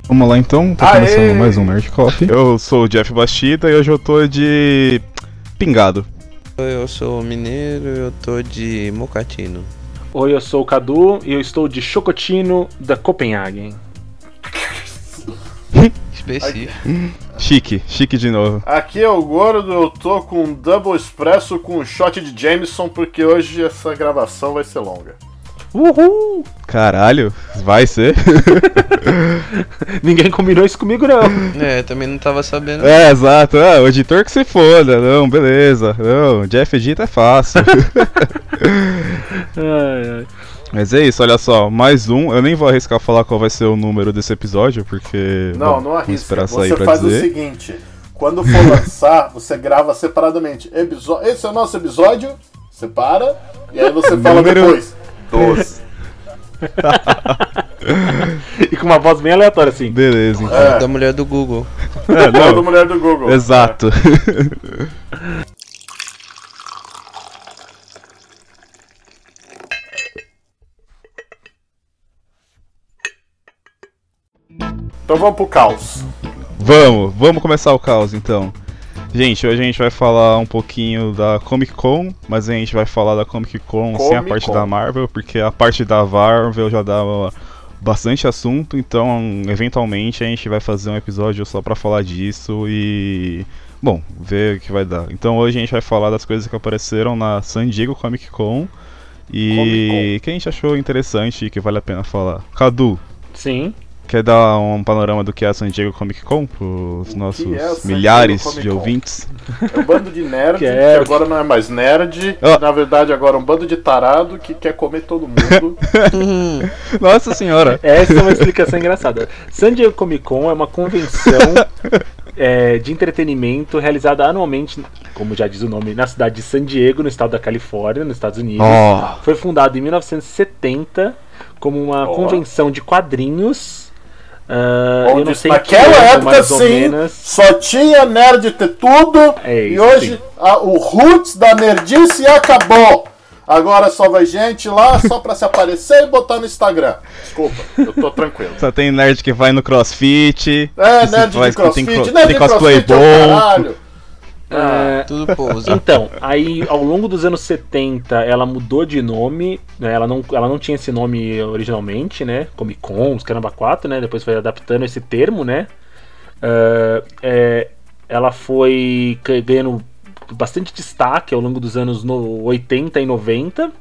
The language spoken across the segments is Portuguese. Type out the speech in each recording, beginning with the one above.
Vamos lá então, tá começando mais um Nerd Coffee. Eu sou o Jeff Bastida e hoje eu tô de pingado. Eu sou mineiro e eu tô de mocatino. Oi, eu sou o Cadu e eu estou de chocotino da Copenhagen. Específico. Chique de novo. Aqui é o Gordo, eu tô com um double espresso com um shot de Jameson, porque hoje essa gravação vai ser longa. Uhul! Caralho, vai ser? Ninguém combinou isso comigo, não. Também não tava sabendo. Exato. O editor que se foda. Não, beleza. Não, Jeff edita é fácil. Ai. Mas é isso, olha só, mais um. Eu nem vou arriscar falar qual vai ser o número desse episódio, porque... Não vamos arrisca. esperar sair Você pra faz dizer. o seguinte, quando for lançar, você grava separadamente. Esse é o nosso episódio, separa, e aí você fala Número depois. 12. E com uma voz bem aleatória, assim. Beleza, então. Da mulher do Google. Não, da mulher do Google. Exato. Então vamos pro caos. Vamos começar o caos então. Gente, hoje a gente vai falar um pouquinho da Comic Con, mas a gente vai falar da Comic Con sem a parte da Marvel, porque a parte da Marvel já dá bastante assunto, então eventualmente a gente vai fazer um episódio só pra falar disso e... bom, ver o que vai dar. Então hoje a gente vai falar das coisas que apareceram na San Diego Comic Con e que a gente achou interessante e que vale a pena falar. Cadu, Sim. quer dar um panorama do que é a San Diego Comic Con pros nossos milhares de ouvintes? É um bando de nerd, que Quero. agora não é mais nerd, na verdade agora é um bando de tarado que quer comer todo mundo. Nossa senhora! Essa é uma explicação engraçada. San Diego Comic Con é uma convenção de entretenimento realizada anualmente, como já diz o nome, na cidade de San Diego, no estado da Califórnia, nos Estados Unidos. Foi fundado em 1970 como uma convenção de quadrinhos. Eu não sei naquela época, mais ou sim, menos. só tinha nerd ter tudo, e isso, hoje o roots da nerdice acabou. Agora só vai gente lá só pra se aparecer e botar no Instagram. Desculpa, eu tô tranquilo. Só tem nerd que vai no CrossFit. Nerd de CrossFit, nerd de cosplay CrossFit é o caralho. Tudo pousa. Então, aí ao longo dos anos 70 ela mudou de nome, né? Ela não tinha esse nome originalmente, né? Comic Con, os caramba 4, né? Depois foi adaptando esse termo, né? Ela foi ganhando bastante destaque ao longo dos anos 80 e 90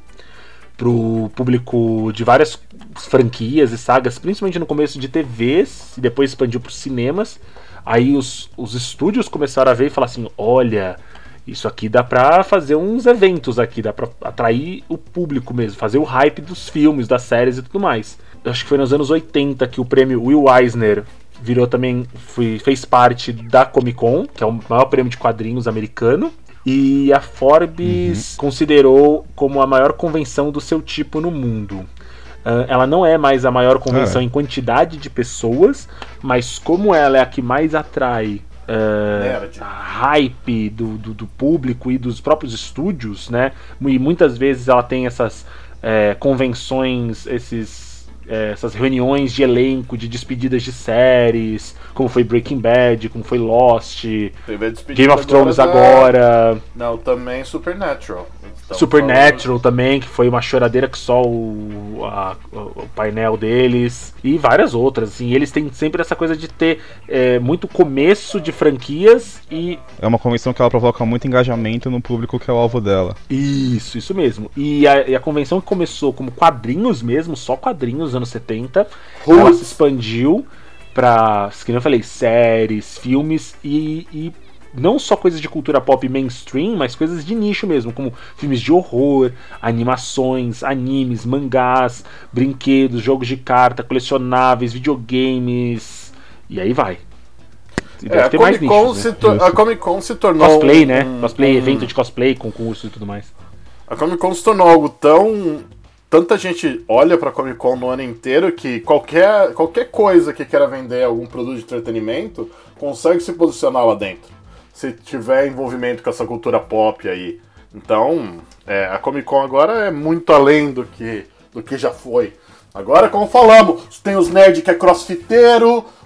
pro público de várias franquias e sagas, principalmente no começo de TVs e depois expandiu para os cinemas. Aí os estúdios começaram a ver e falar assim, olha, isso aqui dá pra fazer uns eventos aqui, dá pra atrair o público mesmo, fazer o hype dos filmes, das séries e tudo mais. Eu acho que foi nos anos 80 que o prêmio Will Eisner virou também, fez parte da Comic Con, que é o maior prêmio de quadrinhos americano. E a Forbes considerou como a maior convenção do seu tipo no mundo. Ela não é mais a maior convenção em quantidade de pessoas, mas como ela é a que mais atrai a hype do público e dos próprios estúdios, né? E muitas vezes ela tem essas convenções, essas reuniões de elenco, de despedidas de séries, como foi Breaking Bad, como foi Lost, Game of Thrones agora. Não, também Supernatural. Supernatural também, que foi uma choradeira que só o painel deles, e várias outras, assim. Eles têm sempre essa coisa de ter muito começo de franquias e... É uma convenção que ela provoca muito engajamento no público que é o alvo dela. Isso mesmo. E a convenção que começou como quadrinhos mesmo, só quadrinhos nos anos 70, ela se expandiu pra, como eu falei, séries, filmes e não só coisas de cultura pop mainstream, mas coisas de nicho mesmo, como filmes de horror, animações, animes, mangás, brinquedos, jogos de carta, colecionáveis, videogames, e aí vai. Deve ter mais nichos, né? A Comic Con se tornou... Cosplay, né? Cosplay, evento de cosplay, concurso e tudo mais. A Comic Con se tornou algo tão... Tanta gente olha pra Comic Con no ano inteiro que qualquer coisa que queira vender algum produto de entretenimento consegue se posicionar lá dentro, se tiver envolvimento com essa cultura pop aí. Então, a Comic Con agora é muito além do que já foi. Agora, como falamos, tem os nerds que é crossfiteiro,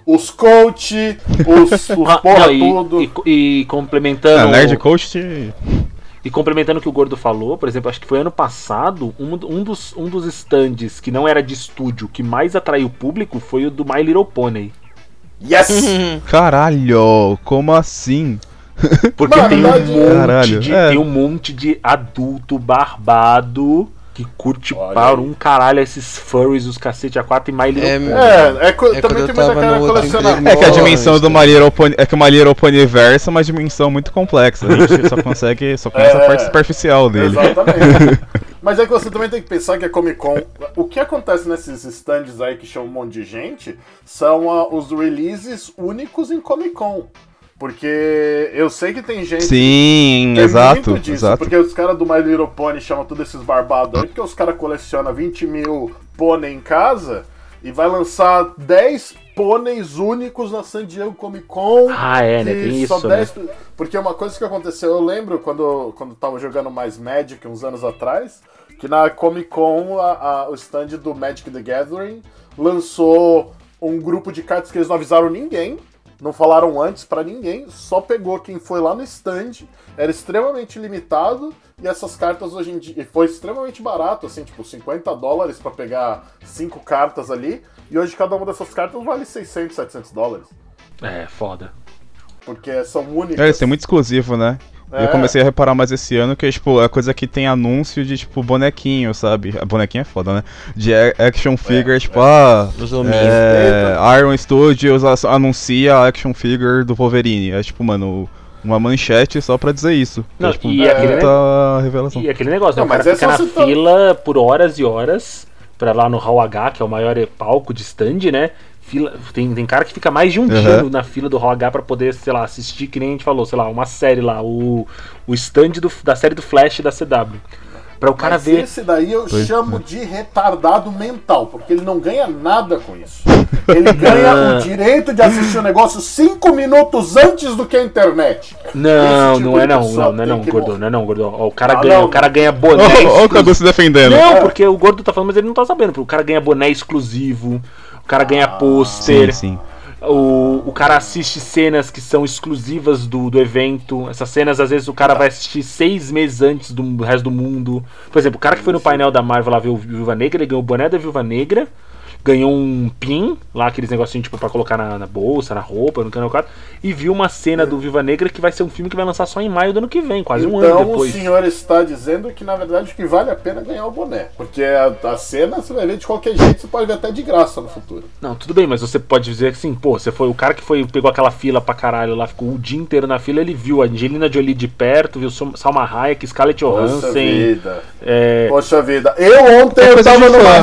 os coach, os porra tudo. E complementando. Nerd Coach. E complementando o que o Gordo falou, por exemplo, acho que foi ano passado, um dos stands que não era de estúdio que mais atraiu o público foi o do My Little Pony. Yes! Caralho, como assim? Porque Mano, tem um monte de adulto barbado que curte para um caralho esses furries, os cacete A4 e My Little Pony. Também tem muita cara colecionável. É que a dimensão do My Little Pony é que o My Little Pony verso é uma dimensão muito complexa. A gente só conhece a parte superficial dele. Exatamente. Mas é que você também tem que pensar que a Comic Con, o que acontece nesses stands aí que chamam um monte de gente, são os releases únicos em Comic Con. Porque eu sei que tem gente Sim, que exato, muito disso, exato. porque os caras do My Little Pony chamam todos esses barbados aí, porque os caras colecionam 20 mil pônei em casa e vai lançar 10 pôneis únicos na San Diego Comic Con. Né? Tem isso, 10... né? Porque uma coisa que aconteceu, eu lembro quando tava jogando mais Magic uns anos atrás, que na Comic Con o stand do Magic the Gathering lançou um grupo de cartas que eles não avisaram ninguém. Não falaram antes pra ninguém, só pegou quem foi lá no stand, era extremamente limitado, e essas cartas hoje em dia, foi extremamente barato, assim, tipo $50 pra pegar 5 cartas ali, e hoje cada uma dessas cartas vale $600, $700. É, foda. Porque são únicas. Isso é muito exclusivo, né? Eu comecei a reparar mais esse ano que, tipo, é coisa que tem anúncio de, tipo, bonequinho, sabe? Bonequinho é foda, né? De action figure, Iron Studios anuncia a action figure do Wolverine. É, tipo, mano, uma manchete só pra dizer isso. Não, tipo, revelação. E aquele negócio, né? O cara fica na fila por horas e horas pra lá no Hall H, que é o maior palco de stand, né? Tem cara que fica mais de um dia na fila do Hall H pra poder, sei lá, assistir, que nem a gente falou, sei lá, uma série lá, o stand da série do Flash da CW. Pra o cara ver. Esse daí eu chamo de retardado mental, porque ele não ganha nada com isso. Ele ganha o direito de assistir o negócio 5 minutos antes do que a internet. Não, não é não, Gordo. O cara ganha boné. Olha o Cadu se defendendo. Não, porque o Gordo tá falando, mas ele não tá sabendo. O cara ganha boné exclusivo, o cara ganha pôster. Sim. O cara assiste cenas que são exclusivas do evento. Essas cenas, às vezes, o cara vai assistir 6 meses antes do resto do mundo. Por exemplo, o cara que foi no painel da Marvel lá ver o Viúva Negra, ele ganhou o boné da Viúva Negra, ganhou um pin, lá aqueles negocinhos tipo pra colocar na bolsa, na roupa, no canal 4, e viu uma cena do Viúva Negra que vai ser um filme que vai lançar só em maio do ano que vem, quase um ano depois. Então o senhor está dizendo que na verdade que vale a pena ganhar o boné, porque a cena você vai ver de qualquer jeito, você pode ver até de graça no futuro. Não, tudo bem, mas você pode dizer que assim, pô, você foi o cara que pegou aquela fila pra caralho lá, ficou o dia inteiro na fila, ele viu a Angelina Jolie de perto, viu Salma Hayek, Scarlett Johansson. Poxa vida. Eu ontem eu tava numa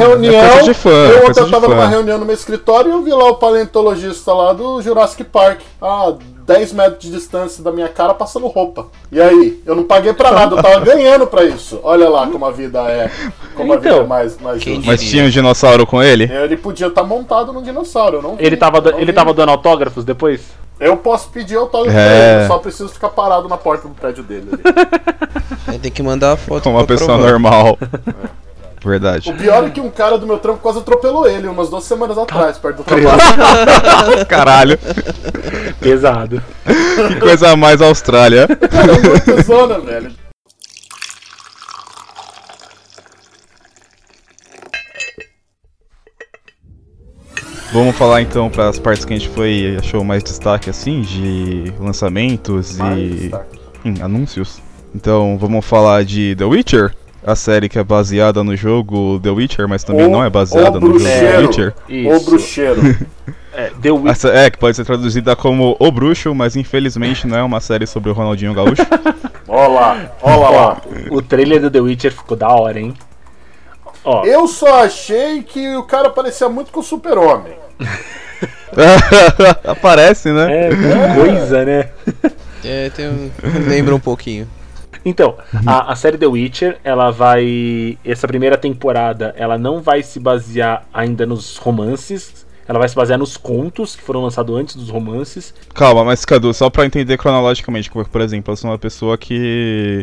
reunião no meu escritório e eu vi lá o paleontologista lá do Jurassic Park, a 10 metros de distância da minha cara, passando roupa. E aí? Eu não paguei pra nada, eu tava ganhando pra isso. Olha lá como a vida é. Como a vida é mais justa. Mas tinha um dinossauro com ele? Ele podia estar montado num dinossauro, eu não vi. Ele tava dando autógrafos depois? Eu posso pedir autógrafo pra ele, eu só preciso ficar parado na porta do prédio dele ali. Tem que mandar a foto com uma pessoa normal. Verdade. O pior é que um cara do meu trampo quase atropelou ele umas 2 semanas atrás, perto do trabalho. Caralho. Pesado. Que coisa a mais Austrália. Cara, é muito zona, velho. Vamos falar então para as partes que a gente achou mais destaque assim, de lançamentos e anúncios. Então vamos falar de The Witcher, a série que é baseada no jogo The Witcher, mas também não é baseada no jogo The Witcher. O Bruxeiro. The Witcher. Que pode ser traduzida como O Bruxo, mas infelizmente não é uma série sobre o Ronaldinho Gaúcho. Olha lá. O trailer do The Witcher ficou da hora, hein? Ó. Eu só achei que o cara parecia muito com o Super-Homem. Aparece, né? Que coisa, né? Lembra um pouquinho. Então, a série The Witcher, essa primeira temporada, ela não vai se basear ainda nos romances, ela vai se basear nos contos que foram lançados antes dos romances. Calma, mas Cadu, só pra entender cronologicamente, por exemplo, eu sou uma pessoa que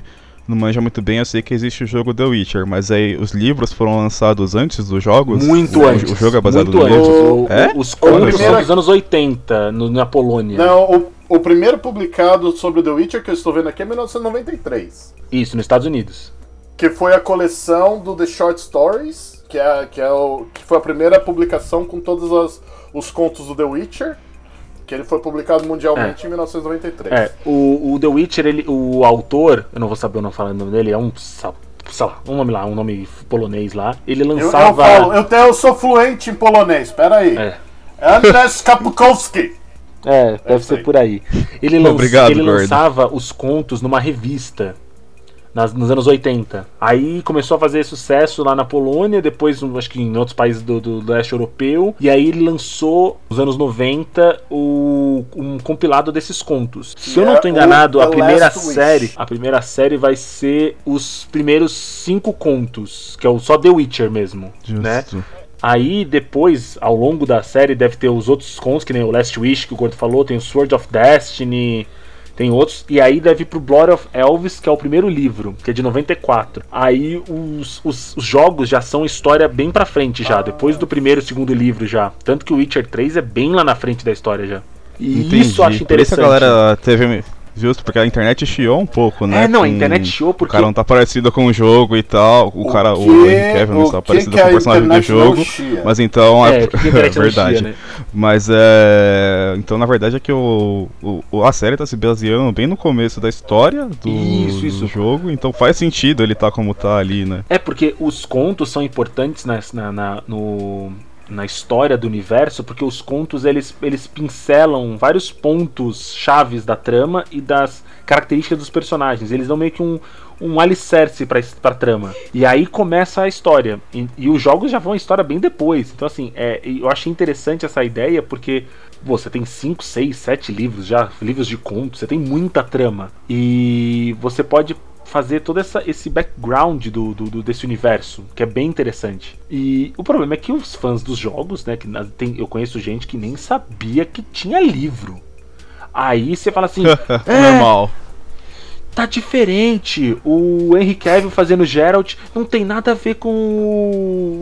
não manja muito bem, eu sei que existe o jogo The Witcher, mas aí os livros foram lançados antes dos jogos? Muito antes. O jogo é baseado muito no livro? Os contos são dos anos 80, na Polônia. Não, o primeiro publicado sobre o The Witcher que eu estou vendo aqui é 1993. Isso, nos Estados Unidos. Que foi a coleção do The Short Stories, que foi a primeira publicação com todos os contos do The Witcher, que ele foi publicado mundialmente em 1993. O The Witcher, o autor, eu não vou saber o nome dele, é um, sei lá, um nome polonês lá. Ele lançava... Eu sou fluente em polonês, peraí. Andrzej Kapukowski. Deve ser por aí. Ele lançava os contos numa revista nos anos 80. Aí começou a fazer sucesso lá na Polônia, depois acho que em outros países do leste europeu. E aí ele lançou, nos anos 90, um compilado desses contos. Se eu não estou enganado, a primeira série vai ser os primeiros 5 contos, que é só The Witcher mesmo. Justo. Né? Aí depois, ao longo da série, deve ter os outros contos, que nem o Last Wish que o Gordo falou, tem o Sword of Destiny, tem outros, e aí deve ir pro Blood of Elves, que é o primeiro livro, que é de 94. Aí os jogos já são história bem pra frente já, depois do primeiro e segundo livro já. Tanto que o Witcher 3 é bem lá na frente da história já. E entendi. Isso eu acho interessante. Por isso a galera teve... Justo, porque a internet chiou um pouco, né? A internet chiou porque... O cara não tá parecido com o jogo e tal. O Henry Cavill não está parecido com o personagem do jogo. Mas então... É verdade. Chia, né? Mas então, na verdade, é que a série tá se baseando bem no começo da história do jogo. Então faz sentido ele tá como tá ali, né? Porque os contos são importantes na história do universo, porque os contos eles pincelam vários pontos chaves da trama e das características dos personagens. Eles dão meio que um alicerce pra trama. E aí começa a história. E os jogos já vão a história bem depois. Então, assim, eu achei interessante essa ideia, porque você tem 5, 6, 7 livros de contos, você tem muita trama. E você pode fazer todo esse background desse universo, que é bem interessante. E o problema é que os fãs dos jogos, né, eu conheço gente que nem sabia que tinha livro. Aí você fala assim, normal. Tá diferente. O Henry Cavill fazendo Geralt não tem nada a ver com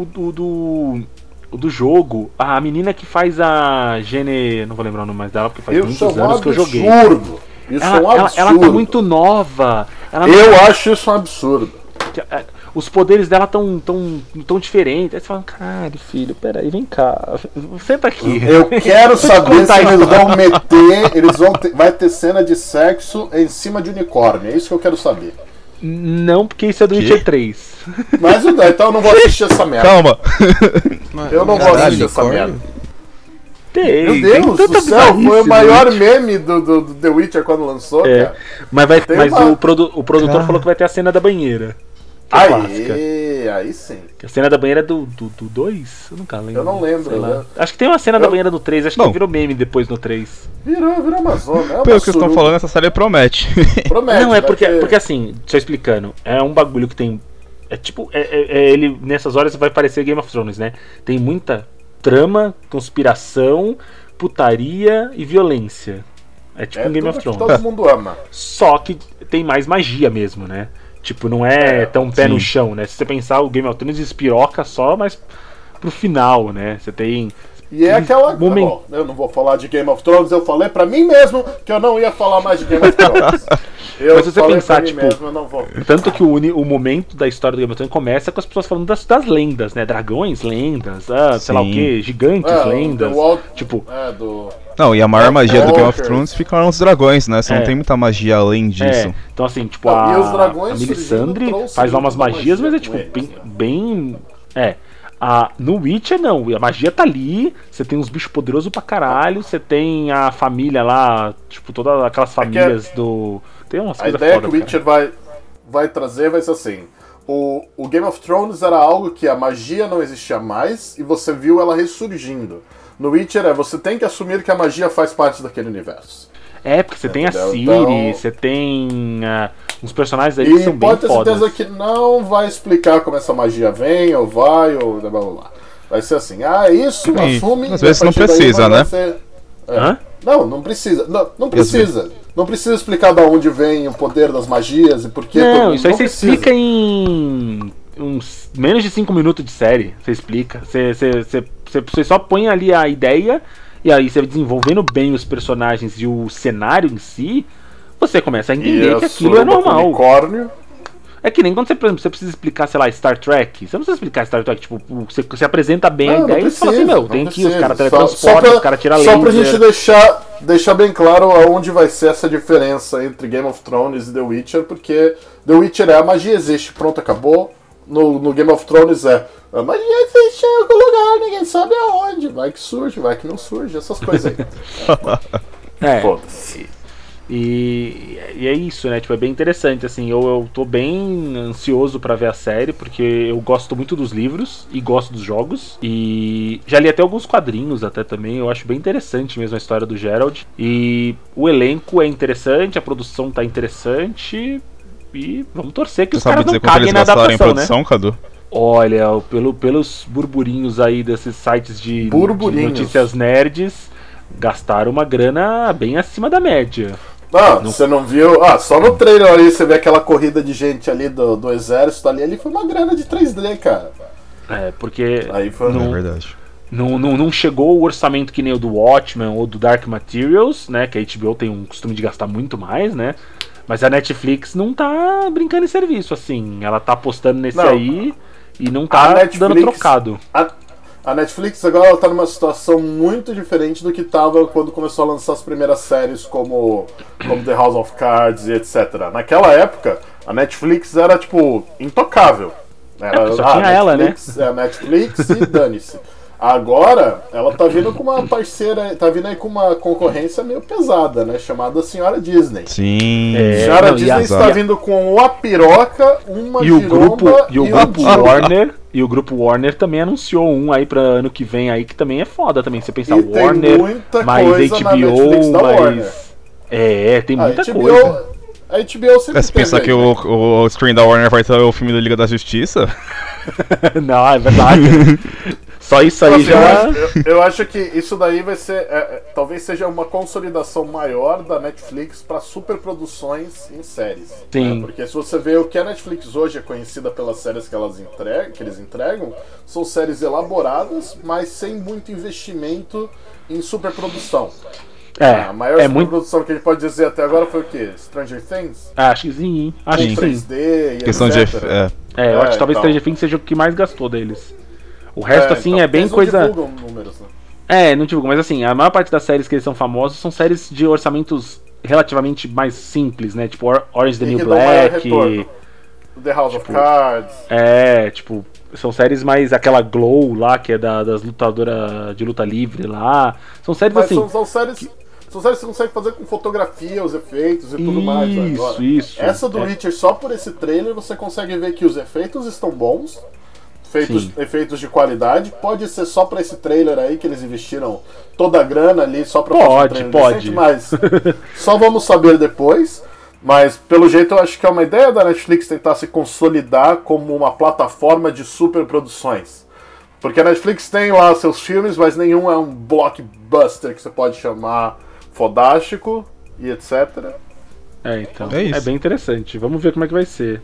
o do jogo. A menina que faz a Gene, não vou lembrar o nome mais dela, porque faz muitos anos que eu joguei. Isso é um absurdo. Ela tá muito nova. Eu acho isso um absurdo. Os poderes dela tão diferentes. Aí você fala, caralho, filho, peraí, vem cá. Senta aqui. Eu quero saber se eles vão meter. Vai ter cena de sexo em cima de unicórnio. É isso que eu quero saber. Não, porque isso é do Witcher 3. Mas então eu não vou assistir essa merda. Calma. Eu não vou assistir essa merda. Meu Deus do céu, foi o maior meme do The Witcher quando lançou, cara. Mas o produtor falou que vai ter a cena da banheira. Aí sim. A cena da banheira é do 2? Eu nunca lembro. Eu não lembro, né? Acho que tem uma cena da banheira do 3, acho que virou meme depois no 3. Virou Amazônia. Pelo que vocês estão falando, essa série promete. Não, é porque assim, só explicando, é um bagulho que tem. É tipo, ele nessas horas vai parecer Game of Thrones, né? Tem muita trama, conspiração, putaria e violência. É tipo um Game of Thrones. Todo mundo ama. Só que tem mais magia mesmo, né? Tipo, não é tão pé no chão, né? Se você pensar, o Game of Thrones espiroca só, mas pro final, né? Você tem... E é aquela... Bom, eu não vou falar de Game of Thrones, eu falei pra mim mesmo que eu não ia falar mais de Game of Thrones. Mas se você pensar, tipo, mesmo, eu não vou. Tanto que o momento da história do Game of Thrones começa com as pessoas falando das lendas, né? Dragões, lendas, sei lá o que, gigantes, lendas. Tipo... Não, e a maior magia do Game of Thrones fica nos dragões, né? Você não tem muita magia além disso. Então assim, tipo, a Melisandre faz lá umas magias, mas é tipo, bem... no Witcher não, a magia tá ali, você tem uns bichos poderosos pra caralho, você tem a família lá, tipo, todas aquelas famílias do... Tem umas coisas foda. A ideia que o Witcher vai trazer vai ser assim, o Game of Thrones era algo que a magia não existia mais e você viu ela ressurgindo. No Witcher você tem que assumir que a magia faz parte daquele universo. Porque você tem a Ciri, você tem uns personagens aí que são bem fodas. E pode ter certeza que não vai explicar como essa magia vem, ou vai, ou blá blá blá. Vai ser assim, isso, assume... Às vezes não precisa, né? Não precisa. Não precisa. Não precisa explicar de onde vem o poder das magias e por que. Não, isso aí você explica em uns menos de 5 minutos de série. Você explica. Você só põe ali a ideia e aí você desenvolvendo bem os personagens e o cenário em si, você começa a entender que aquilo é normal. Unicórnio. É que nem quando por exemplo, você precisa explicar, sei lá, Star Trek. Você não precisa explicar Star Trek, tipo, você apresenta bem a ideia e você fala assim, meu, tem aqui, os caras teletransportam, os caras tiram laser. Só pra gente deixar bem claro aonde vai ser essa diferença entre Game of Thrones e The Witcher, porque The Witcher é a magia existe, pronto, acabou. No Game of Thrones a magia existe em algum lugar, ninguém sabe aonde. Vai que surge, vai que não surge, essas coisas aí. Foda-se. E é isso, né? Tipo, é bem interessante, assim. Eu tô bem ansioso pra ver a série, porque eu gosto muito dos livros e gosto dos jogos. E já li até alguns quadrinhos até também. Eu acho bem interessante mesmo a história do Geralt. E o elenco é interessante, a produção tá interessante. E vamos torcer que os caras não caguem na adaptação, em produção, né? Cadu? Olha, pelos burburinhos aí desses sites de notícias nerds, gastaram uma grana bem acima da média. Você não viu? Só no trailer ali você vê aquela corrida de gente ali do exército ali foi uma grana de 3D, cara. Porque aí foi é verdade. Não chegou o orçamento que nem o do Watchmen ou do Dark Materials, né? Que a HBO tem um costume de gastar muito mais, né? Mas a Netflix não tá brincando em serviço, assim. Ela tá apostando nesse aí e não tá dando trocado. A Netflix agora ela tá numa situação muito diferente do que tava quando começou a lançar as primeiras séries como The House of Cards e etc. Naquela época, a Netflix era, tipo, intocável. Só tinha ela, né? A Netflix e dane-se. Agora, ela tá vindo com uma parceira, tá vindo aí com uma concorrência meio pesada, né? Chamada Senhora Disney. Sim. Senhora Disney está vindo com a piroca, uma giromba e o grupo Warner. E o grupo Warner também anunciou um aí pra ano que vem aí, que também é foda também. Você pensar Warner, mais HBO, mais... tem muita coisa. A HBO sempre você pensar que o screen da Warner vai ter o filme da Liga da Justiça? Não, é verdade. Só isso aí já... Eu acho que isso daí vai ser... talvez seja uma consolidação maior da Netflix para superproduções em séries. Sim. Né? Porque se você vê o que a Netflix hoje é conhecida pelas séries que eles entregam, são séries elaboradas, mas sem muito investimento em superprodução. A maior superprodução que a gente pode dizer até agora foi o quê? Stranger Things? Acho que sim. Acho que 3D e questão etc. Eu acho que talvez Stranger Things seja o que mais gastou deles. O resto, assim, então, é bem coisa... Não divulgam números, né? Não divulgam, mas assim, a maior parte das séries que eles são famosos são séries de orçamentos relativamente mais simples, né? Tipo, Orange the New Black... The House of Cards... tipo, são séries mais... Aquela Glow lá, que é das lutadoras de luta livre lá. São séries mas assim... São séries que você consegue fazer com fotografia, os efeitos e tudo mais. Agora. Isso. Essa do Witcher, só por esse trailer, você consegue ver que os efeitos estão bons. Efeitos de qualidade. Pode ser só pra esse trailer aí que eles investiram toda a grana ali só pra fazer um trailer decente, mas só vamos saber depois. Mas pelo jeito eu acho que é uma ideia da Netflix tentar se consolidar como uma plataforma de superproduções. Porque a Netflix tem lá seus filmes, mas nenhum é um blockbuster que você pode chamar fodástico e etc. Então é bem interessante. Vamos ver como é que vai ser.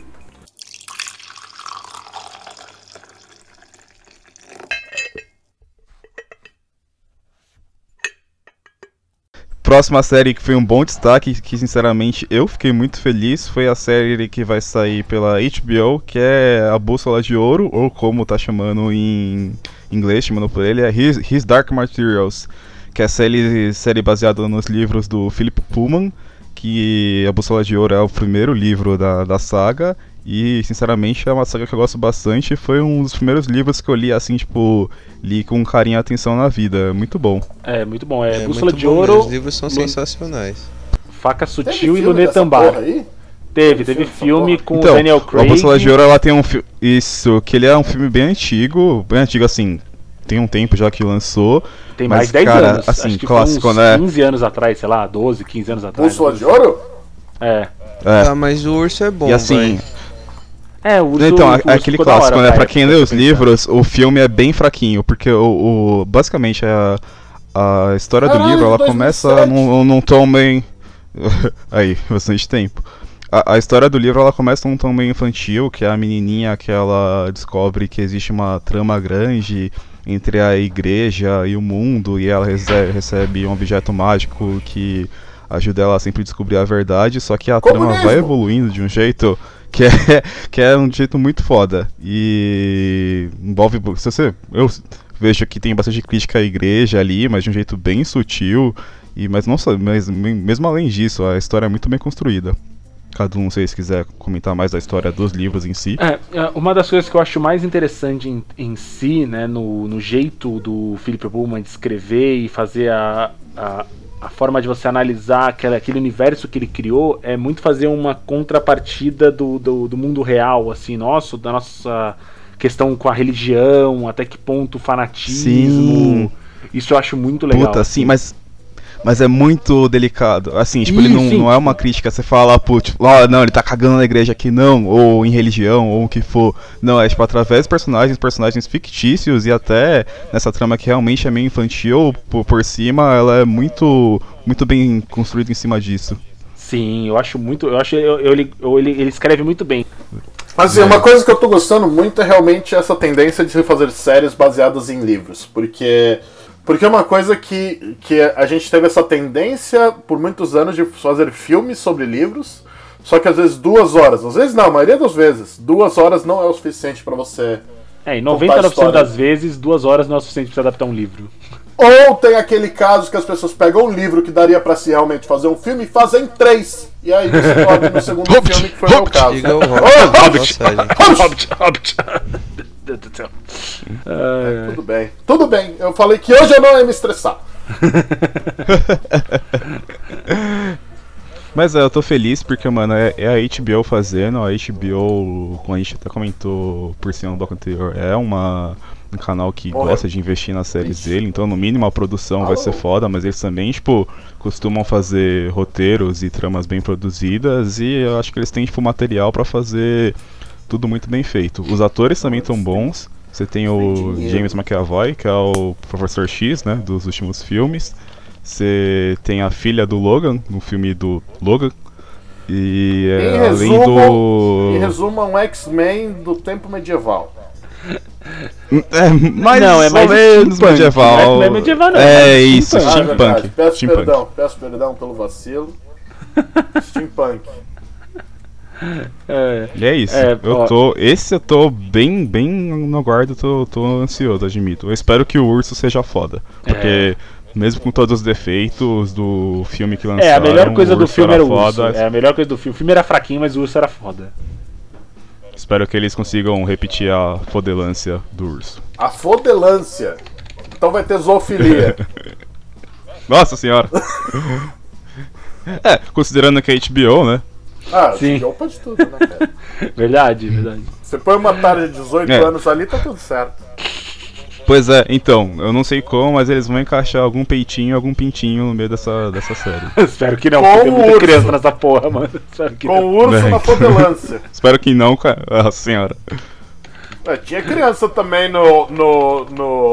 Próxima série que foi um bom destaque, que sinceramente eu fiquei muito feliz, foi a série que vai sair pela HBO, que é A Bússola de Ouro, ou como tá chamando em inglês, chamando por ele, é His Dark Materials, que é a série baseada nos livros do Philip Pullman, que A Bússola de Ouro é o primeiro livro da saga, e sinceramente é uma saga que eu gosto bastante, foi um dos primeiros livros que eu li assim, tipo, li com carinho e atenção na vida, muito bom. Muito bom, Bússola de Ouro... Os livros são sensacionais. Faca Sutil e Lunetambar. Teve filme com o Daniel Craig. A Bússola de Ouro, ela tem que ele é um filme bem antigo assim, tem um tempo já que lançou. Tem mais de 10 anos, assim, acho que clássico, uns 15 anos atrás, sei lá, 12, 15 anos atrás. Bússola de Ouro? Mas o urso é bom, e assim, o urso, então, o aquele clássico, né? Pra quem lê os livros, o filme é bem fraquinho, porque basicamente a história do livro, ela começa num tom bem... Aí, bastante tempo. A história do livro ela começa num tom meio infantil, que é a menininha que ela descobre que existe uma trama grande entre a igreja e o mundo, e ela recebe um objeto mágico que ajuda ela a sempre descobrir a verdade, só que a trama vai evoluindo de um jeito que é um jeito muito foda. E envolve. Eu vejo que tem bastante crítica à igreja ali, mas de um jeito bem sutil. Mas mesmo além disso, a história é muito bem construída. Cada um, se quiser comentar mais da história dos livros em si. Uma das coisas que eu acho mais interessante em si, né, no jeito do Philip Pullman de escrever e fazer a forma de você analisar aquele universo que ele criou, é muito fazer uma contrapartida do mundo real, assim, da nossa questão com a religião, até que ponto o fanatismo. Sim. Isso eu acho muito legal. Puta, sim, mas é muito delicado. Assim, tipo, ele não é uma crítica, você fala, tipo, não, ele tá cagando na igreja aqui, não, ou em religião, ou o que for. Não, é tipo, através dos personagens fictícios e até nessa trama que realmente é meio infantil, por cima, ela é muito bem construída em cima disso. Sim, eu acho muito. Ele escreve muito bem. Mas assim, uma coisa que eu tô gostando muito é realmente essa tendência de se fazer séries baseadas em livros. Porque é uma coisa que a gente teve essa tendência por muitos anos de fazer filmes sobre livros, só que às vezes 2 horas, às vezes não, a maioria das vezes, 2 horas não é o suficiente pra você. Em 99% das vezes, 2 horas não é o suficiente pra você adaptar um livro. Ou tem aquele caso que as pessoas pegam um livro que daria pra se realmente fazer um filme e fazem 3. E aí você coloca no segundo filme, que foi o meu caso. Hobbit. Tudo bem. Eu falei que hoje eu não ia me estressar. Mas eu tô feliz porque, mano, é a HBO fazendo. A HBO, como a gente até comentou por cima no bloco anterior, é um canal que gosta de investir nas séries dele. Então, no mínimo, a produção vai ser foda. Mas eles também, tipo, costumam fazer roteiros e tramas bem produzidas. E eu acho que eles têm, tipo, material pra fazer tudo muito bem feito. Os atores também estão bons. Você tem o James McAvoy, que é o Professor X, né, dos últimos filmes. Você tem a filha do Logan, no filme do Logan. E em resumo, um X-Men do tempo medieval. Mais ou menos medieval. Não é medieval, não. É isso, steampunk. Peço perdão pelo vacilo. Steampunk. E é isso. Eu tô bem no aguardo, tô ansioso, admito. Eu espero que o Urso seja foda. Porque mesmo com todos os defeitos do filme que lançaram, a melhor coisa do filme era o Urso. A melhor coisa do filme. O filme era fraquinho, mas o Urso era foda. Espero que eles consigam repetir a fodelância do Urso. A fodelância? Então vai ter zoofilia. Nossa senhora. Considerando que é HBO, né? Sim. HBO pode tudo, né, cara? Verdade. Você põe uma tarde de 18 anos ali, tá tudo certo. Pois é, então, eu não sei como, mas eles vão encaixar algum peitinho, algum pintinho no meio dessa série. Espero que não, porque tem muita criança nessa porra, mano. O urso na fodelância. Espero que não, cara. Nossa senhora. Tinha criança também no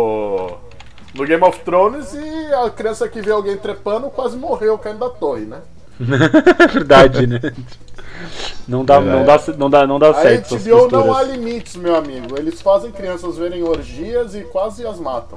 Game of Thrones e a criança que vê alguém trepando quase morreu caindo da torre, né? Verdade, né? Não dá certo. A HBO não há limites, meu amigo. Eles fazem crianças verem orgias e quase as matam.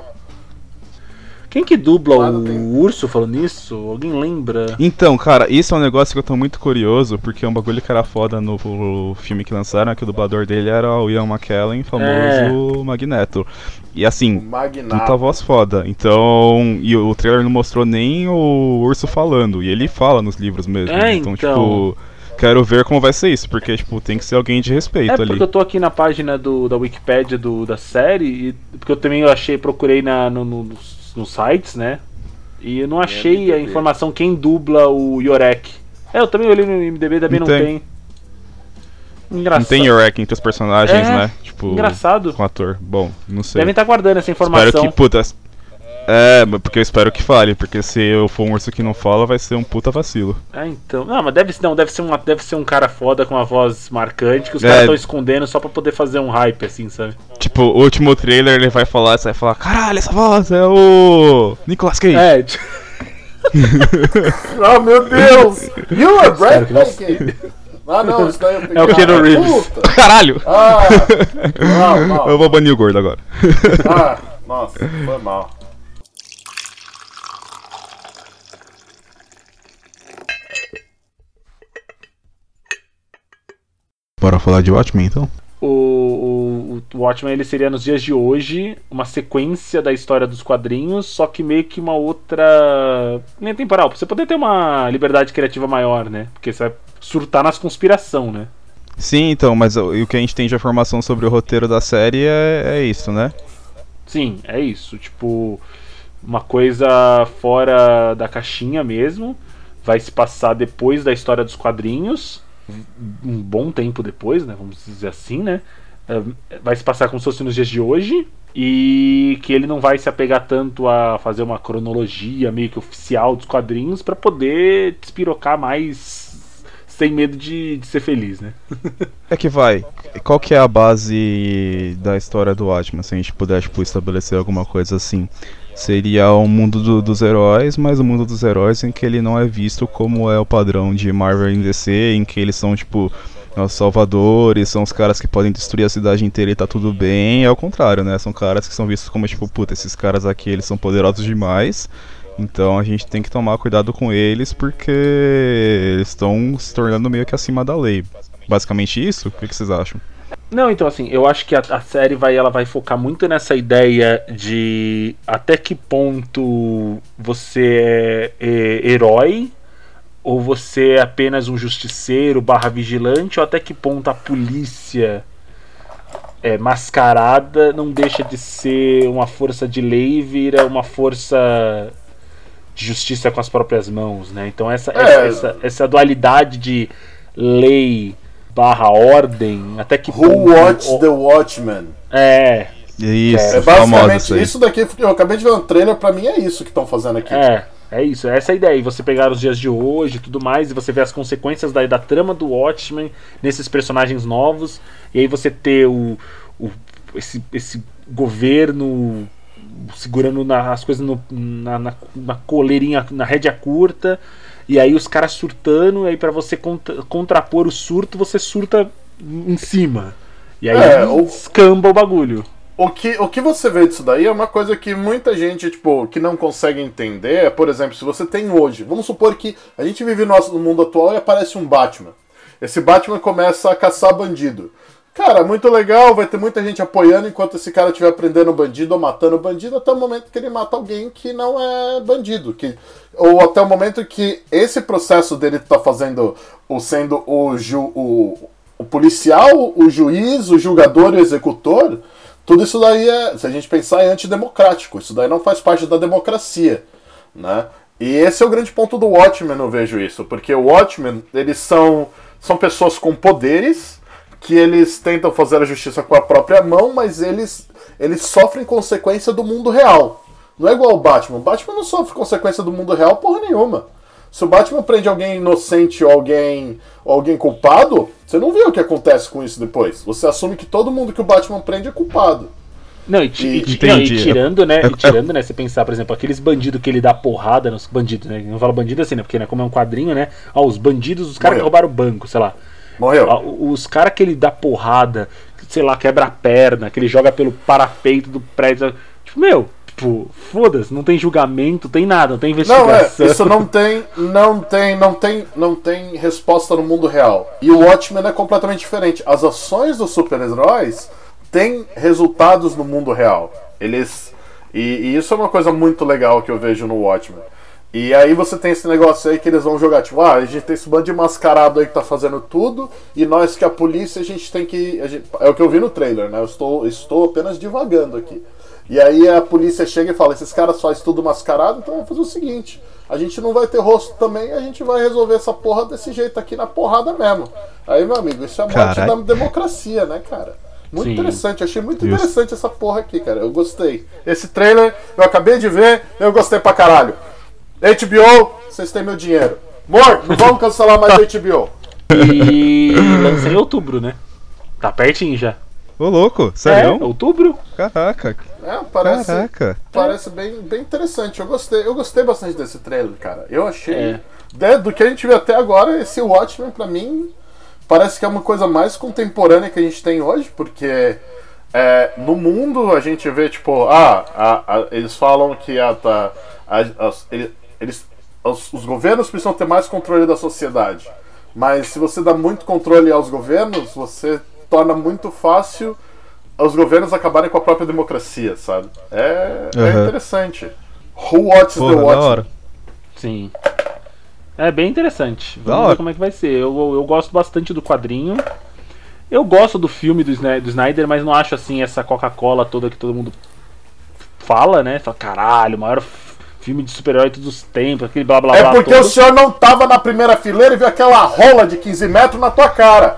Quem que dubla o urso falando nisso? Alguém lembra? Então, cara, isso é um negócio que eu tô muito curioso, porque é um bagulho que era foda no filme que lançaram, que o dublador dele era o Ian McKellen, famoso Magneto. E assim, puta voz foda. Então, e o trailer não mostrou nem o urso falando, e ele fala nos livros mesmo. Então, tipo, quero ver como vai ser isso, porque, tipo, tem que ser alguém de respeito ali. Porque eu tô aqui na página da Wikipédia da série, e porque eu também procurei nos sites, né? E eu não achei a informação quem dubla o Yorek. Eu também olhei no IMDb, também não tem. Engraçado. Não tem Yorek entre os personagens, né? Tipo, engraçado. Com o ator. Bom, não sei. Devem estar guardando essa informação. Espero que, porque eu espero que fale, porque se eu for um urso que não fala, vai ser um puta vacilo. Então. Não, mas deve ser um cara foda com uma voz marcante que os caras estão escondendo só pra poder fazer um hype, assim, sabe? Tipo, o último trailer ele vai falar, você vai falar, caralho, essa voz é o Nicolas Cage. Oh, meu Deus! You are Espero que não breathtaking! Ah, não, isso daí eu peguei. É o Keanu Reeves. Puta. Caralho! Mal. Eu vou banir o gordo agora. Nossa, foi mal. Bora falar de Watchmen, então? O Watchmen ele seria nos dias de hoje uma sequência da história dos quadrinhos, só que meio que uma outra linha temporal, pra você poder ter uma liberdade criativa maior, né? Porque você vai surtar nas conspiração, né? Sim, então, mas o que a gente tem de informação sobre o roteiro da série é isso, né? Sim, é isso. Tipo, uma coisa fora da caixinha mesmo. Vai se passar depois da história dos quadrinhos. Um bom tempo depois, né? Vamos dizer assim, né? Vai se passar como se fosse nos dias de hoje. E que ele não vai se apegar tanto a fazer uma cronologia meio que oficial dos quadrinhos pra poder despirocar mais sem medo de ser feliz, né? É que vai. Qual que é a base da história do Watchmen? Se a gente puder, tipo, estabelecer alguma coisa assim. Seria o mundo dos heróis, mas o mundo dos heróis em que ele não é visto como é o padrão de Marvel e DC, em que eles são, tipo, os salvadores, são os caras que podem destruir a cidade inteira e tá tudo bem. É o contrário, né? São caras que são vistos como, tipo, puta, esses caras aqui, eles são poderosos demais. Então a gente tem que tomar cuidado com eles porque eles estão se tornando meio que acima da lei. Basicamente isso? O que vocês acham? Não, então assim, eu acho que a série ela vai focar muito nessa ideia de até que ponto você é herói ou você é apenas um justiceiro / vigilante, ou até que ponto a polícia mascarada não deixa de ser uma força de lei e vira uma força de justiça com as próprias mãos, né? Então essa dualidade de lei / ordem, até que Who watched the Watchmen? Isso, basicamente isso daqui, eu acabei de ver um trailer, pra mim é isso que estão fazendo aqui. É isso, essa é a ideia. E você pegar os dias de hoje e tudo mais, e você ver as consequências da trama do Watchmen nesses personagens novos, e aí você ter esse governo segurando as coisas na coleirinha, na rédea curta, e aí os caras surtando, e aí pra você contrapor o surto, você surta em cima. E aí escamba o bagulho. O que você vê disso daí é uma coisa que muita gente, tipo, que não consegue entender. Por exemplo, se você tem hoje, vamos supor que a gente vive no mundo atual e aparece um Batman. Esse Batman começa a caçar bandido. Cara, muito legal, vai ter muita gente apoiando enquanto esse cara estiver prendendo bandido ou matando bandido, até o momento que ele mata alguém que não é bandido. Ou até o momento que esse processo dele tá fazendo, sendo o policial, o juiz, o julgador e o executor. Tudo isso daí se a gente pensar, é antidemocrático. Isso daí não faz parte da democracia, né? E esse é o grande ponto do Watchmen, eu vejo isso. Porque o Watchmen, eles são pessoas com poderes, que eles tentam fazer a justiça com a própria mão, mas eles sofrem consequência do mundo real. Não é igual o Batman. O Batman não sofre consequência do mundo real porra nenhuma. Se o Batman prende alguém inocente ou alguém culpado, você não vê o que acontece com isso depois. Você assume que todo mundo que o Batman prende é culpado. Não, e tirando, né? Você pensar, por exemplo, aqueles bandidos que ele dá porrada nos bandidos, né? Não falo bandido assim, né? Porque, né, como é um quadrinho, né? Os bandidos, os caras que roubaram o banco, sei lá. Morreu. Os caras que ele dá porrada, sei lá, quebra a perna, que ele joga pelo parapeito do prédio. Tipo, foda-se, não tem julgamento, tem nada, não tem investigação. Isso não tem resposta no mundo real. E o Watchmen é completamente diferente. As ações dos super-heróis têm resultados no mundo real. E isso é uma coisa muito legal que eu vejo no Watchmen. E aí você tem esse negócio aí que eles vão jogar, tipo, a gente tem esse bando de mascarado aí que tá fazendo tudo, e nós que a polícia, a gente tem que... é o que eu vi no trailer, né? Eu estou apenas divagando aqui. E aí a polícia chega e fala, esses caras fazem tudo mascarado, então vamos fazer o seguinte, a gente não vai ter rosto também, a gente vai resolver essa porra desse jeito aqui na porrada mesmo. Aí, meu amigo, isso é a morte da democracia, né, cara? Muito interessante, achei muito interessante essa porra aqui, cara, eu gostei. Esse trailer, eu acabei de ver, eu gostei pra caralho. HBO, vocês têm meu dinheiro. Amor, não vamos cancelar mais a HBO. E lança em outubro, né? Tá pertinho já. Ô, louco, sério? Outubro? Caraca. Parece bem interessante. Eu gostei bastante desse trailer, cara. Eu achei. Do que a gente viu até agora, esse Watchmen, pra mim, parece que é uma coisa mais contemporânea que a gente tem hoje, porque no mundo a gente vê, tipo, eles falam que os governos precisam ter mais controle da sociedade. Mas se você dá muito controle aos governos, você torna muito fácil os governos acabarem com a própria democracia, sabe? É interessante. Who watches the Watchmen? Sim. É bem interessante. Vamos ver como é que vai ser. Eu gosto bastante do quadrinho. Eu gosto do filme do Snyder, mas não acho assim essa Coca-Cola toda que todo mundo fala, né? Fala, caralho, o maior filme de super-herói de todos os tempos, aquele blá blá blá. É porque todo. O senhor não tava na primeira fileira e viu aquela rola de 15 metros na tua cara.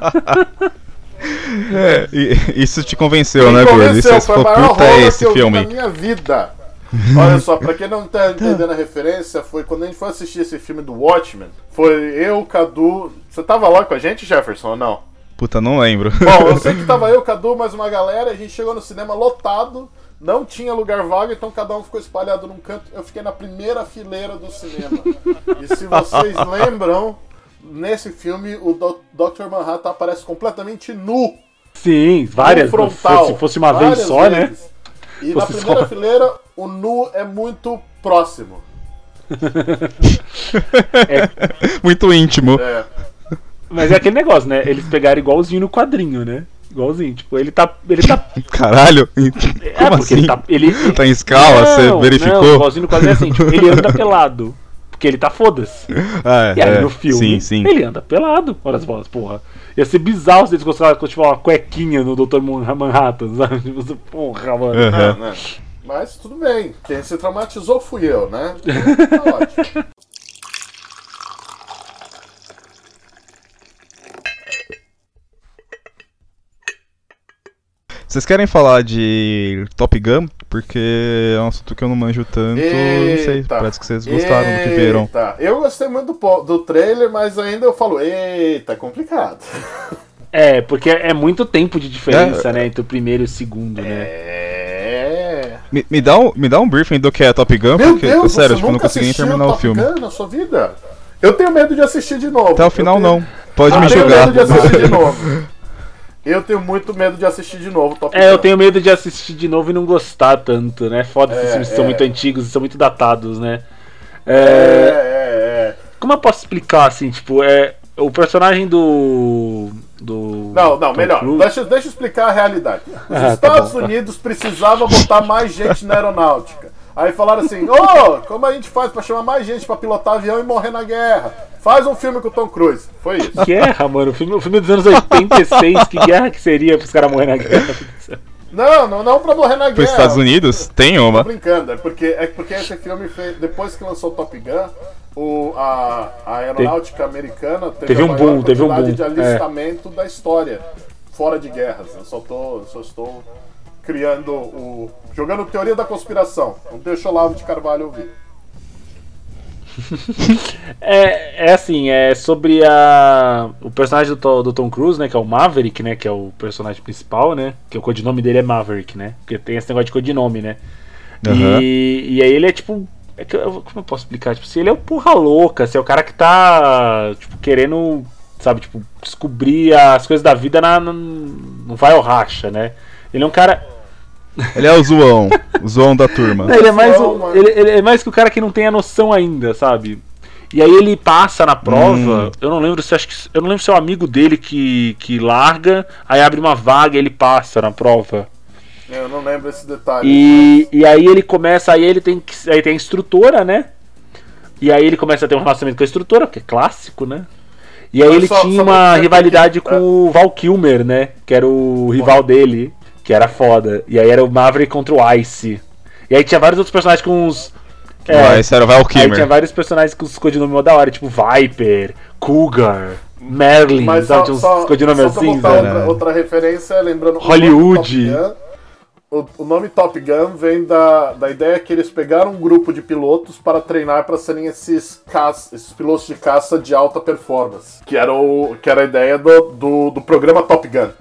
Isso te convenceu, né, Gordo? Isso foi a maior rola esse filme na minha vida. Olha só, pra quem não tá entendendo a referência, foi quando a gente foi assistir esse filme do Watchmen, foi eu, Cadu... Você tava lá com a gente, Jefferson, ou não? Puta, não lembro. Bom, eu sei que tava eu, Cadu, mais uma galera, a gente chegou no cinema lotado, não tinha lugar vago, então cada um ficou espalhado num canto. Eu fiquei na primeira fileira do cinema. E se vocês lembram, nesse filme o Dr. Manhattan aparece completamente nu. Sim, várias. Frontal, se fosse uma vez só, vezes. Né? E na primeira fileira, o nu é muito próximo. Muito íntimo. Mas é aquele negócio, né? Eles pegaram igualzinho no quadrinho, né? Igualzinho, tipo, ele tá... Caralho! Como assim? Ele tá em escala, você verificou? Não, igualzinho no quadrinho é assim, tipo, ele anda pelado. Porque ele tá foda-se. E aí no filme, ele anda pelado. Olha as bolas, porra. Ia ser bizarro se eles gostassem de uma cuequinha no Dr. Manhattan, sabe? Porra, mano. Mas tudo bem. Quem se traumatizou fui eu, né? Tá ótimo. Vocês querem falar de Top Gun? Porque é um assunto que eu não manjo tanto. Não sei, parece que vocês gostaram do que viram. Eu gostei muito do trailer, mas ainda eu falo, eita, complicado. Porque é muito tempo de diferença, né? Entre o primeiro e o segundo, né? Me dá um briefing do que é Top Gun, Meu porque, Deus, sério, tipo, eu não consegui terminar o filme. Gun na sua vida? Eu tenho medo de assistir de novo. Até o final não. Pode me julgar. Eu tenho medo de assistir de novo. Eu tenho muito medo de assistir de novo Top Gun. Eu tenho medo de assistir de novo e não gostar tanto, né? Foda esses filmes que são muito antigos e são muito datados, né? Como eu posso explicar, assim, tipo, o personagem do Não, melhor. Deixa eu explicar a realidade. Os Estados Unidos precisavam botar mais gente na aeronáutica. Aí falaram assim, como a gente faz pra chamar mais gente pra pilotar avião e morrer na guerra? Faz um filme com o Tom Cruise. Foi isso. Guerra, mano. O filme dos anos 86, que guerra que seria pros caras morrer na guerra? Não pra morrer na guerra. Os Estados Unidos? Tem uma. Tô brincando, é porque esse filme fez, depois que lançou Top Gun, a aeronáutica americana teve a maior quantidade de alistamento da história, fora de guerras. Eu só estou criando jogando teoria da conspiração. Não deixa o Olavo de Carvalho ouvir. Assim, sobre o personagem do Tom Cruise, né, que é o Maverick, né, que é o personagem principal, né, que o codinome dele é Maverick, né, porque tem esse negócio de codinome, né. E aí ele é tipo, como eu posso explicar, tipo, se ele é o porra louca, se é o cara que tá, tipo, querendo, sabe, tipo, descobrir as coisas da vida no vai ou racha, né. Ele é um cara... Ele é o zoão da turma. Ele é mais que o cara que não tem a noção ainda, sabe? E aí ele passa na prova, eu não lembro se é um amigo dele que larga, aí abre uma vaga e ele passa na prova. Eu não lembro esse detalhe. E aí ele começa, aí tem a instrutora, né? E aí ele começa a ter um relacionamento com a instrutora, que é clássico, né? E aí ele tinha uma rivalidade com o Val Kilmer, né? Que era o rival dele. Que era foda. E aí era o Maverick contra o Ice. E aí tinha vários outros personagens com uns... esse era o Val Kilmer. Aí tinha vários personagens com os codinomes mó da hora, tipo Viper, Cougar, Merlin, sabe? Tinha uns codinomes assim, outra referência, lembrando... Hollywood. O nome Top Gun vem da ideia que eles pegaram um grupo de pilotos para treinar para serem esses pilotos de caça de alta performance. Que era a ideia do programa Top Gun. Que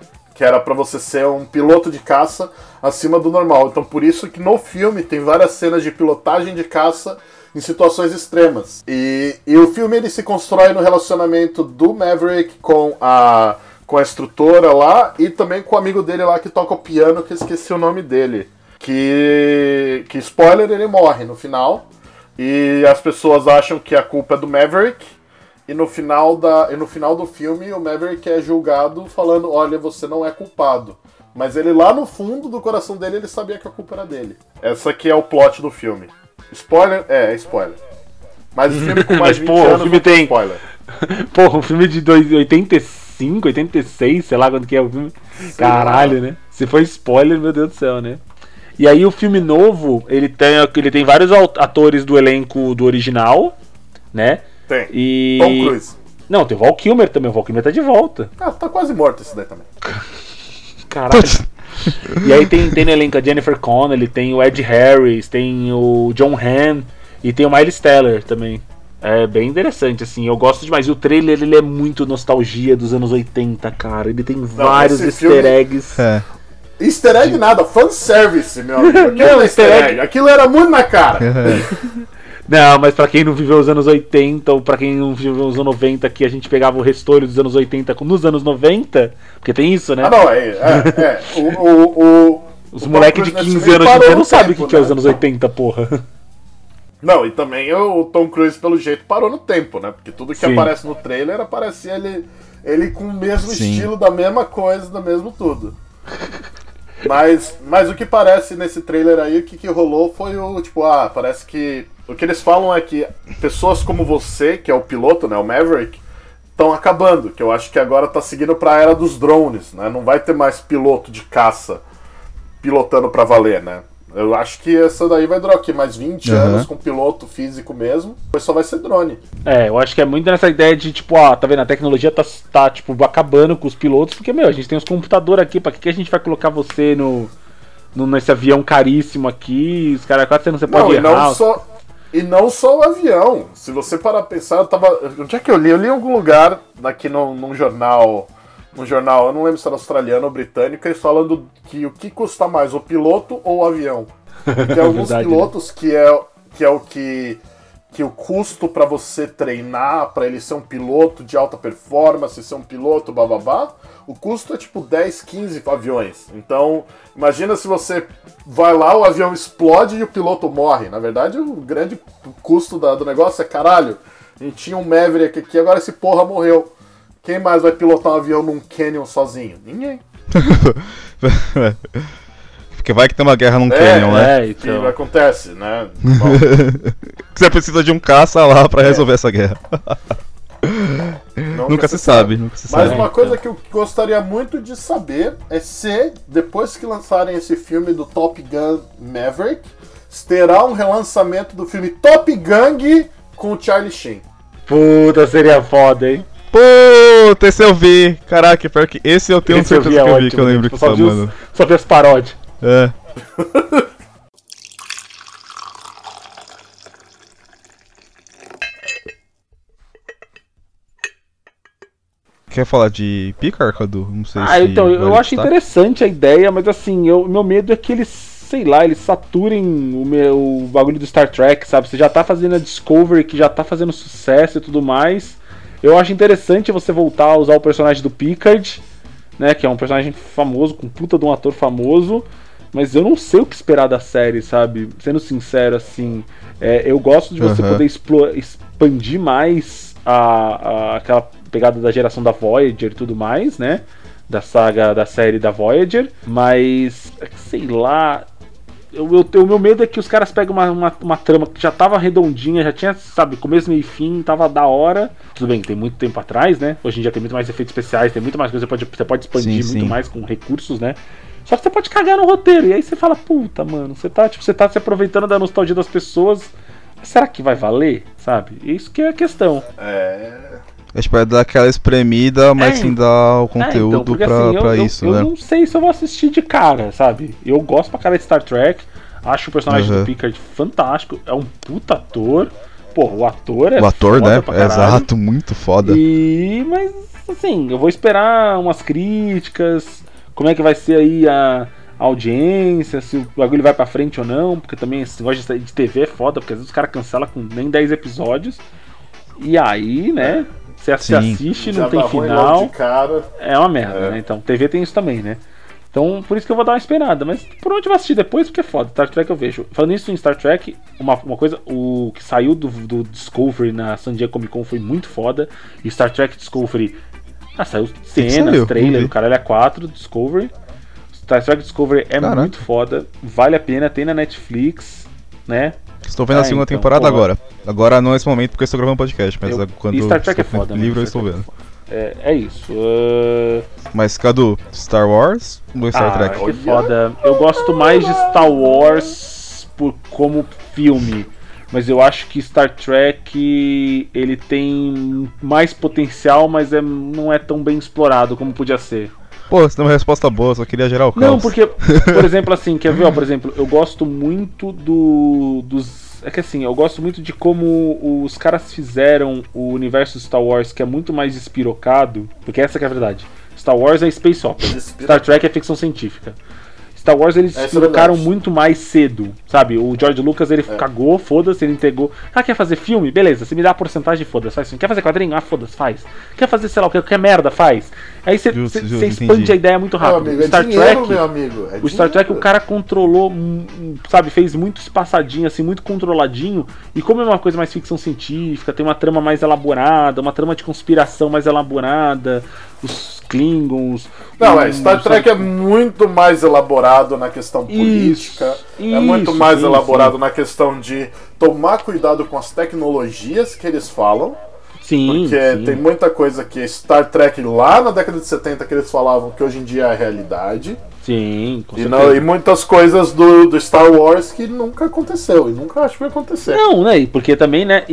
que era pra você ser um piloto de caça acima do normal. Então por isso que no filme tem várias cenas de pilotagem de caça em situações extremas. E o filme ele se constrói no relacionamento do Maverick com a instrutora lá e também com o amigo dele lá que toca o piano, que eu esqueci o nome dele. Que spoiler, ele morre no final. E as pessoas acham que a culpa é do Maverick. E no final do filme o Maverick é julgado falando, olha, você não é culpado. Mas ele lá no fundo do coração dele, ele sabia que a culpa era dele. Essa aqui é o plot do filme. Spoiler? É spoiler. Mas o filme com mais de 20 anos filme tem spoiler. Porra, um filme de 85, 86, sei lá quando que é o filme. Sim, caralho, né? Se for spoiler, meu Deus do céu, né? E aí o filme novo, ele tem vários atores do elenco do original, né? Tem. E... Tom Cruise. Não, tem o Val Kilmer também, o Val Kilmer tá de volta. Ah, tá quase morto esse daí também. Caralho. E aí tem no elenco a Jennifer Connelly, tem o Ed Harris, tem o John Hamm e tem o Miles Teller também. É bem interessante, assim, eu gosto demais. E o trailer, ele é muito nostalgia dos anos 80, cara. Ele tem vários easter eggs. Easter egg nada, fanservice, meu amigo. Aquilo não é easter egg, aquilo era muito na cara. Não, mas pra quem não viveu os anos 80, ou pra quem não viveu os anos 90, que a gente pegava o restolho dos anos 80 nos anos 90, porque tem isso, né? Ah, não, os moleques de 15 anos hoje em dia não sabem o que é os anos 80, porra. Não, e também o Tom Cruise, pelo jeito, parou no tempo, né? Porque tudo que aparece no trailer aparece ele com o mesmo estilo, da mesma coisa, do mesmo tudo. Mas o que parece nesse trailer aí, o que rolou foi parece que... O que eles falam é que pessoas como você, que é o piloto, né, o Maverick, estão acabando. Que eu acho que agora tá seguindo pra era dos drones, né? Não vai ter mais piloto de caça pilotando pra valer, né? Eu acho que essa daí vai durar aqui mais 20 anos com piloto físico mesmo, depois só vai ser drone. Eu acho que é muito nessa ideia de, tá vendo, a tecnologia tá acabando com os pilotos, porque, a gente tem os computadores aqui, pra que a gente vai colocar você nesse avião caríssimo aqui, os caras quase você pode errar. E não só o avião. Se você parar a pensar, onde é que eu li? Eu li em algum lugar, aqui num jornal, eu não lembro se era australiano ou britânico, eles falando que o que custa mais, o piloto ou o avião. E tem alguns pilotos que o custo para você treinar, para ele ser um piloto de alta performance, ser um piloto bababá, o custo é 10, 15 aviões. Então, imagina se você vai lá, o avião explode e o piloto morre. Na verdade, o grande custo do negócio é, caralho, a gente tinha um Maverick aqui, agora esse porra morreu. Quem mais vai pilotar um avião num canyon sozinho? Ninguém. Porque vai que tem uma guerra num canyon, né? Então. Que acontece, né? Você precisa de um caça lá pra resolver essa guerra. Nunca se sabe. Mas uma coisa que eu gostaria muito de saber é se, depois que lançarem esse filme do Top Gun Maverick, terá um relançamento do filme Top Gang com o Charlie Sheen. Puta, seria foda, hein? Puta, esse eu vi. Caraca, pior que esse eu tenho certeza que eu vi, que eu lembro que tá, mano. Só vi as paródias. Quer falar de Picard, Cadu? Não sei se então, eu acho interessante a ideia, mas assim, meu medo é que eles, sei lá, eles saturem o bagulho do Star Trek, sabe? Você já tá fazendo a Discovery, que já tá fazendo sucesso e tudo mais. Eu acho interessante você voltar a usar o personagem do Picard, né? Que é um personagem famoso, com puta de um ator famoso. Mas eu não sei o que esperar da série, sabe? Sendo sincero, assim, eu gosto de você poder expandir mais aquela pegada da geração da Voyager e tudo mais, né? Da saga, da série da Voyager. Mas, sei lá... O meu medo é que os caras pegam uma trama que já tava redondinha, já tinha, sabe, começo, meio e fim, tava da hora. Tudo bem, tem muito tempo atrás, né? Hoje em dia tem muito mais efeitos especiais, tem muito mais coisa, você pode expandir muito mais com recursos, né? Só que você pode cagar no roteiro, e aí você fala, puta, mano, você tá se aproveitando da nostalgia das pessoas, será que vai valer, sabe? Isso que é a questão. A gente vai dar aquela espremida, mas sem dar o conteúdo porque, pra assim, isso, né? Eu não sei se eu vou assistir de cara, sabe? Eu gosto pra cara de Star Trek, acho o personagem do Picard fantástico, é um puta ator. Pô, o ator o ator, foda, né? Pra caralho. Exato, muito foda. Mas, assim, eu vou esperar umas críticas, como é que vai ser aí a audiência, se o bagulho vai pra frente ou não, porque também esse negócio de TV é foda, porque às vezes os caras cancelam com nem 10 episódios, e aí, né, você assiste, não tem final, é uma merda, né? Então, TV tem isso também, né? Então, por isso que eu vou dar uma esperada, mas por onde eu vou assistir depois, porque é foda, Star Trek eu vejo. Falando isso em Star Trek, uma coisa, o que saiu do Discovery na San Diego Comic Con foi muito foda, e Star Trek Discovery, saiu cenas, trailer, o caralho é 4, Discovery. Star Trek Discovery é muito foda, vale a pena, tem na Netflix, né? Estou vendo a segunda temporada agora. Agora não nesse momento porque eu estou gravando podcast, mas quando Star Trek é foda, livro eu estou vendo. É isso. Mas Cadu, Star Wars ou Star Trek? Que foda. Eu gosto mais de Star Wars como filme, mas eu acho que Star Trek ele tem mais potencial, mas não é tão bem explorado como podia ser. Pô, você tem uma resposta boa, só queria gerar o caos. Não, porque, por exemplo, assim, quer ver, ó, por exemplo, eu gosto muito dos... É que assim, eu gosto muito de como os caras fizeram o universo Star Wars, que é muito mais despirocado, porque essa que é a verdade. Star Wars é space opera, Star Trek é ficção científica. Star Wars eles colocaram muito mais cedo, sabe? O George Lucas ele cagou, foda-se, ele entregou. Quer fazer filme? Beleza, você me dá a porcentagem, foda-se, faz filme. Quer fazer quadrinho? Foda-se, faz. Quer fazer, sei lá o que, quer merda, faz. Aí você expande a ideia muito rápido. Amigo, Star Trek, meu amigo. O Star Trek o cara controlou, sabe? Fez muito espaçadinho, assim, muito controladinho. E como é uma coisa mais ficção científica, tem uma trama mais elaborada, uma trama de conspiração mais elaborada. Os Klingons. Star Trek é muito mais elaborado na questão política, é muito mais elaborado na questão de tomar cuidado com as tecnologias que eles falam. Porque tem muita coisa que Star Trek lá na década de 70 que eles falavam que hoje em dia é a realidade. Sim, com certeza. E muitas coisas do Star Wars que nunca aconteceu e nunca acho que vai acontecer. Não, né? Porque também, né?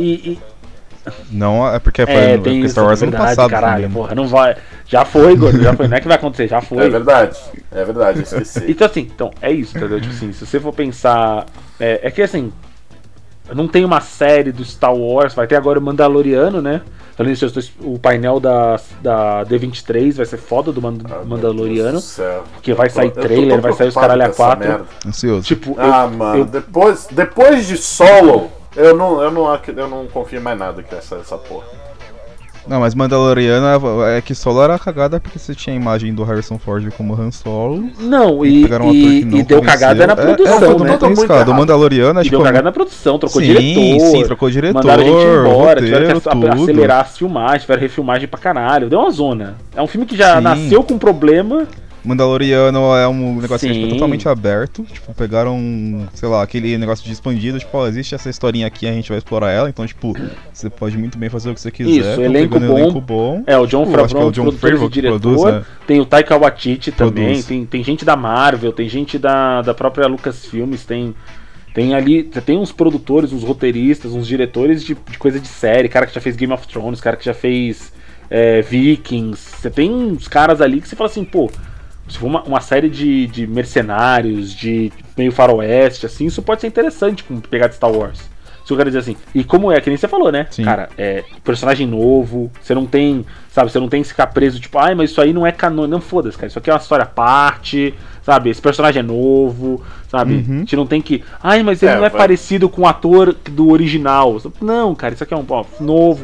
Não, é porque porque Star Wars é no passado. Caralho, porra, não vai. Já foi, gordo, já foi. Não é que vai acontecer, já foi. É verdade, eu esqueci. Então, é isso, entendeu? Tipo assim, se você for pensar. É que assim. Não tem uma série do Star Wars, vai ter agora o Mandaloriano, né? Falando isso, o painel da D23 vai ser foda do Mandaloriano. Porque vai sair trailer, vai sair os caralho a 4. Ansioso. Tipo, mano, depois de Solo. Eu não confio em mais nada que essa porra. Não, mas Mandaloriano é que Solo era cagada porque você tinha a imagem do Harrison Ford como Han Solo. Não, e deu cagada na produção, né? O Mandaloriano acho que deu cagada na produção, trocou diretor. Sim, trocou diretor. Mandaram a gente embora, tiveram que acelerar as filmagens, tiveram refilmagem pra caralho. Deu uma zona. É um filme que já nasceu com problema. Mandaloriano é um negócio que é totalmente aberto. Tipo, pegaram, sei lá, aquele negócio de expandido. Tipo, existe essa historinha aqui, a gente vai explorar ela. Então, tipo, você pode muito bem fazer o que você quiser. Isso, elenco bom. O Jon Favreau, produtor e diretor. Né? Tem o Taika Waititi também. Tem gente da Marvel, tem gente da própria Lucasfilmes. Tem ali, tem uns produtores, uns roteiristas, uns diretores de coisa de série. Cara que já fez Game of Thrones, cara que já fez Vikings. Você tem uns caras ali que você fala assim, pô. Se for uma série de mercenários, de meio faroeste, assim, isso pode ser interessante com pegada de Star Wars. Se eu quero dizer assim. E como que nem você falou, né? Sim. Cara, personagem novo, você não tem que ficar preso, tipo, mas isso aí não é canônico. Não, foda-se, cara. Isso aqui é uma história à parte, sabe? Esse personagem é novo, sabe? A gente não tem que. Mas ele não é parecido com o ator do original. Não, cara, isso aqui é um novo.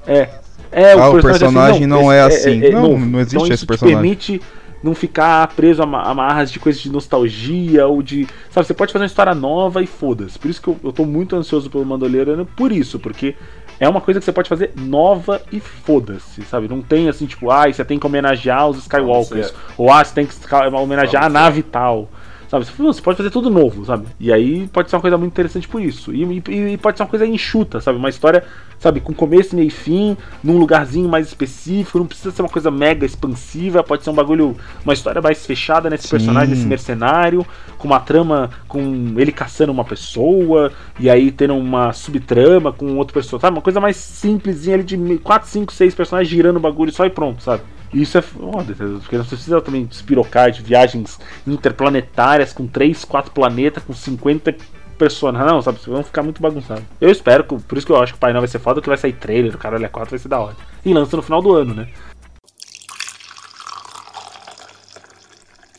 O personagem não é assim. Não existe então, esse personagem. Permite não ficar preso a amarras de coisas de nostalgia ou de... Sabe, você pode fazer uma história nova e foda-se. Por isso que eu tô muito ansioso pelo Mandaloriano, porque é uma coisa que você pode fazer nova e foda-se, sabe? Não tem assim, tipo, você tem que homenagear os Skywalkers, ou você tem que homenagear a nave tal. Sabe? Você pode fazer tudo novo, sabe? E aí pode ser uma coisa muito interessante por isso. E pode ser uma coisa enxuta, sabe? Uma história, sabe, com começo, meio e fim, num lugarzinho mais específico. Não precisa ser uma coisa mega expansiva. Pode ser um bagulho, uma história mais fechada nesse personagem, nesse mercenário, com uma trama, com ele caçando uma pessoa, e aí tendo uma subtrama com outro personagem, sabe? Uma coisa mais simplesinha ali de 4, 5, 6 personagens girando o bagulho só e pronto, sabe? Isso é foda, porque você precisa também despirocar de viagens interplanetárias com 3, 4 planetas, com 50 personagens. Não, sabe? Vão ficar muito bagunçado. Eu espero, por isso que eu acho que o painel vai ser foda, que vai sair trailer, o caralho 4 vai ser da hora. E lança no final do ano, né?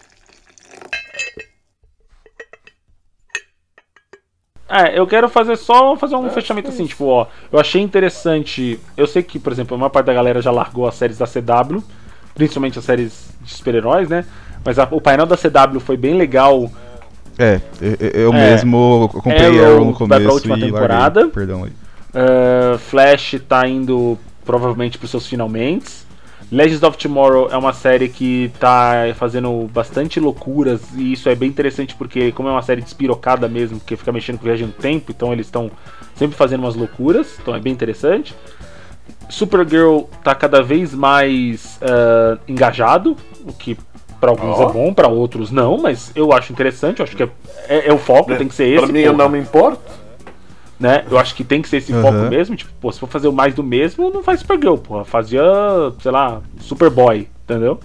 Eu quero fazer um fechamento assim, tipo, ó, eu achei interessante. Eu sei que, por exemplo, a maior parte da galera já largou as séries da CW, principalmente as séries de super-heróis, né? Mas o painel da CW foi bem legal. Eu mesmo comprei Arrow no começo vai pra última temporada. Larguei. Perdão aí. Flash tá indo provavelmente pros seus finalmente. Legends of Tomorrow é uma série que tá fazendo bastante loucuras, e isso é bem interessante porque, como é uma série despirocada mesmo, que fica mexendo com viagem no tempo, então eles estão sempre fazendo umas loucuras, então é bem interessante. Supergirl tá cada vez mais engajado, o que pra alguns é bom, pra outros não, mas eu acho interessante, eu acho que é o foco, tem que ser esse. Pra mim eu não me importo. Né? Eu acho que tem que ser esse foco mesmo. Tipo, pô, se for fazer o mais do mesmo, não faz Supergirl, porra. Fazia, sei lá, Superboy, entendeu?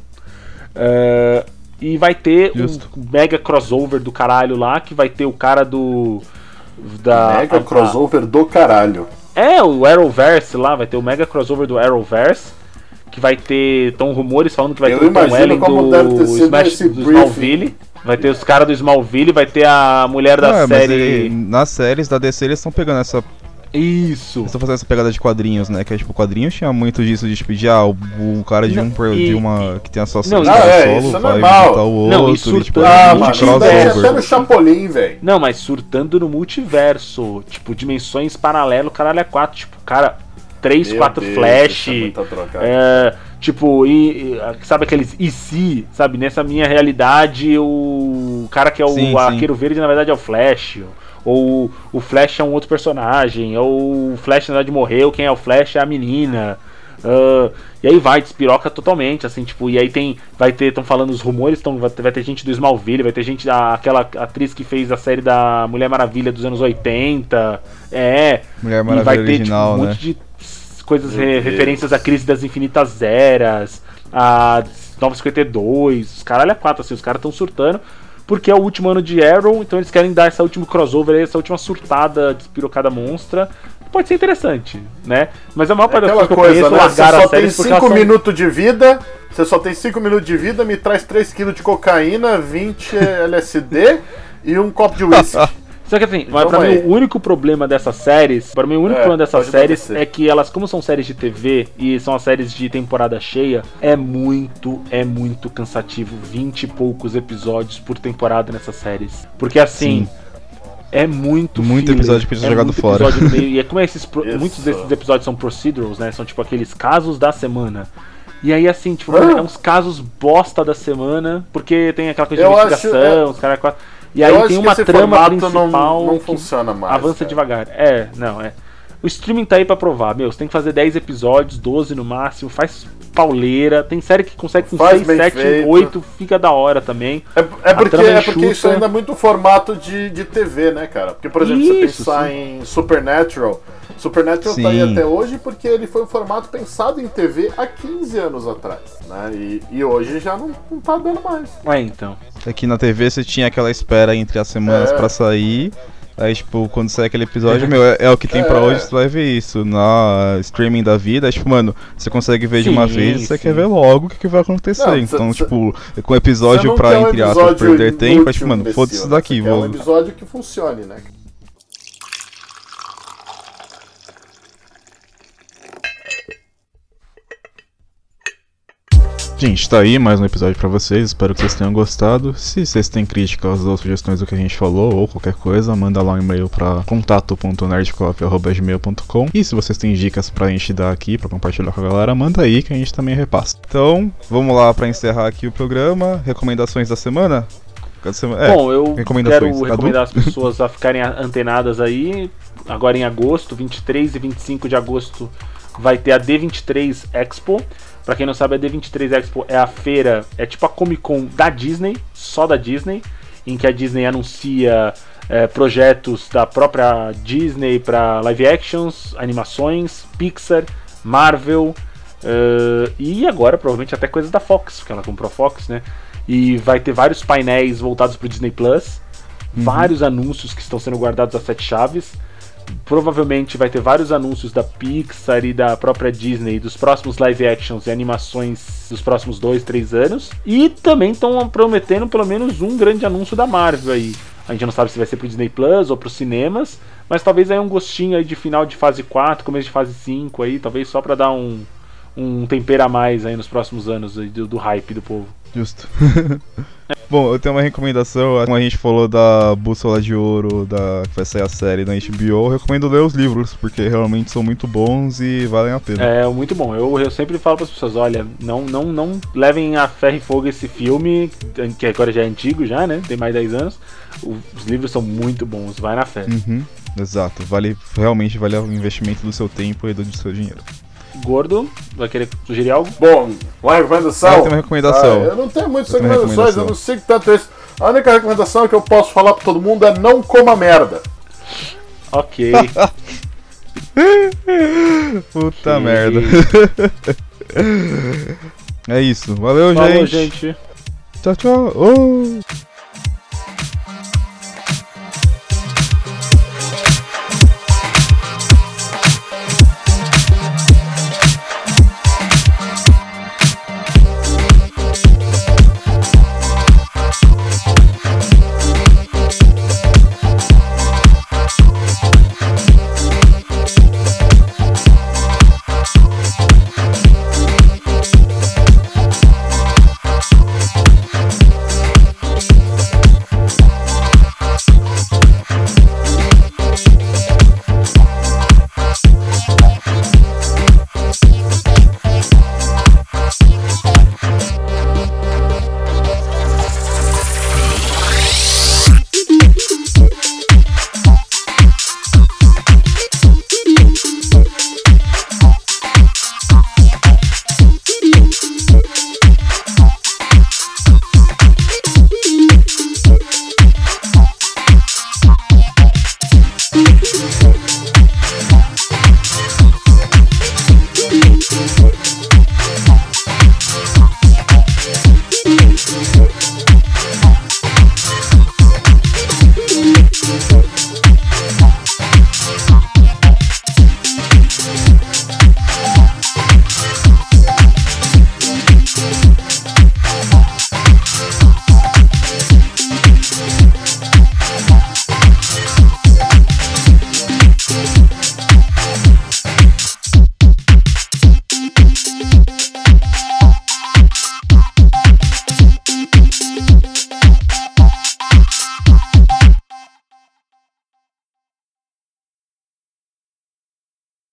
E vai ter um mega crossover do caralho lá, que vai ter o cara crossover do caralho. O Arrowverse lá, vai ter o mega crossover do Arrowverse, que vai ter. Estão rumores falando que vai ter o Tom Welling do Smallville. Vai ter os caras do Smallville, vai ter a mulher da série. Nas séries da DC eles estão pegando essa. Isso. Eles estão fazendo essa pegada de quadrinhos, né? Que é tipo, quadrinhos tinha muito disso de tipo, o cara de uma. Que tem a sua solo, vai visitar o outro. Não, e surtando até no Chapolin, velho. Não, mas surtando no multiverso. Tipo, dimensões paralelo, caralho, é 4. Tipo, cara, 3, 4 Flash. Tipo, sabe aqueles se, sabe? Nessa minha realidade, o cara que é o Arqueiro Verde, na verdade, é o Flash. Ou o Flash é um outro personagem. Ou o Flash, na verdade, morreu, quem é o Flash é a menina. E aí despiroca totalmente, assim, tipo, e aí estão falando os rumores, vai ter gente do Smallville, vai ter gente aquela atriz que fez a série da Mulher Maravilha dos anos 80. Mulher Maravilha vai ter, original, tipo, um monte de coisas, referências à Crise das Infinitas Eras, a 952, os caralho é 4, assim, os caras estão surtando, porque é o último ano de Arrow, então eles querem dar essa última crossover aí, essa última surtada, despirocada monstra. Pode ser interessante, né? Mas a maior parte das pessoas que eu conheço largaram a série porque elas são... Você só tem 5 minutos de vida, me traz 3 kg de cocaína, 20 LSD e um copo de whisky. Só que assim, mas pra mim o único problema dessas séries, é que elas, como são séries de TV e são as séries de temporada cheia, é muito cansativo, 20 e poucos episódios por temporada nessas séries. Porque assim, é muito episódio que precisa jogado fora. E é como muitos desses episódios são procedurals, né? São tipo aqueles casos da semana. E aí assim, tipo, é uns casos bosta da semana, porque tem aquela coisa de investigação, os caras... E aí tem uma trama principal não funciona mais. Avança devagar. O streaming tá aí pra provar, você tem que fazer 10 episódios, 12 no máximo, faz pauleira. Tem série que consegue com 6, 7, 8, fica da hora também. É porque isso ainda é muito formato de TV, né, cara? Porque, por exemplo, você pensar em Supernatural tá aí até hoje porque ele foi um formato pensado em TV há 15 anos atrás, né? E hoje já não tá dando mais. Então. Aqui na TV você tinha aquela espera entre as semanas pra sair. Aí, tipo, quando sai aquele episódio, é o que tem pra hoje, você vai ver isso. Na streaming da vida, tipo, mano, você consegue ver de uma vez e você quer ver logo o que vai acontecer. Então, tipo, com o episódio pra, entre aspas, perder tempo, tipo, mano, foda-se isso daqui. É um episódio que funcione, né? Gente, tá aí mais um episódio pra vocês, espero que vocês tenham gostado. Se vocês têm críticas ou sugestões do que a gente falou, ou qualquer coisa, manda lá um e-mail pra contato.nerdcoffee@gmail.com. E se vocês têm dicas pra gente dar aqui, pra compartilhar com a galera, manda aí que a gente também repassa. Então, vamos lá pra encerrar aqui o programa. Recomendações da semana? Bom, eu quero recomendar as pessoas a ficarem antenadas aí. Agora em agosto, 23 e 25 de agosto, vai ter a D23 Expo. Pra quem não sabe, a D23 Expo é a feira, é tipo a Comic Con da Disney, só da Disney, em que a Disney anuncia projetos da própria Disney para live actions, animações, Pixar, Marvel e agora provavelmente até coisas da Fox, porque ela comprou a Fox, né? E vai ter vários painéis voltados pro Disney Plus, vários anúncios que estão sendo guardados a 7 chaves. provavelmente vai ter vários anúncios da Pixar e da própria Disney dos próximos live actions e animações dos próximos 2, 3 anos. E também estão prometendo pelo menos um grande anúncio da Marvel aí. A gente não sabe se vai ser pro Disney Plus ou pros cinemas, mas talvez aí um gostinho aí de final de fase 4, começo de fase 5 aí, talvez só pra dar um tempero a mais aí nos próximos anos aí do hype do povo. Justo. Bom, eu tenho uma recomendação, como a gente falou da Bússola de Ouro, que vai sair a série na HBO, eu recomendo ler os livros, porque realmente são muito bons e valem a pena. É, muito bom. Eu sempre falo para as pessoas, olha, não levem a ferro e fogo esse filme, que agora já é antigo já, né? Tem mais de 10 anos. Os livros são muito bons, vai na fé. Exato, realmente vale o investimento do seu tempo e do seu dinheiro. Gordo, vai querer sugerir algo? Bom, uma recomendação? Eu tenho uma recomendação. Eu não tenho muitas recomendações, eu não sigo tanto isso. A única recomendação que eu posso falar pra todo mundo é não coma merda. Ok. Puta merda. É isso. Valeu, Falou, gente. gente. Tchau, tchau.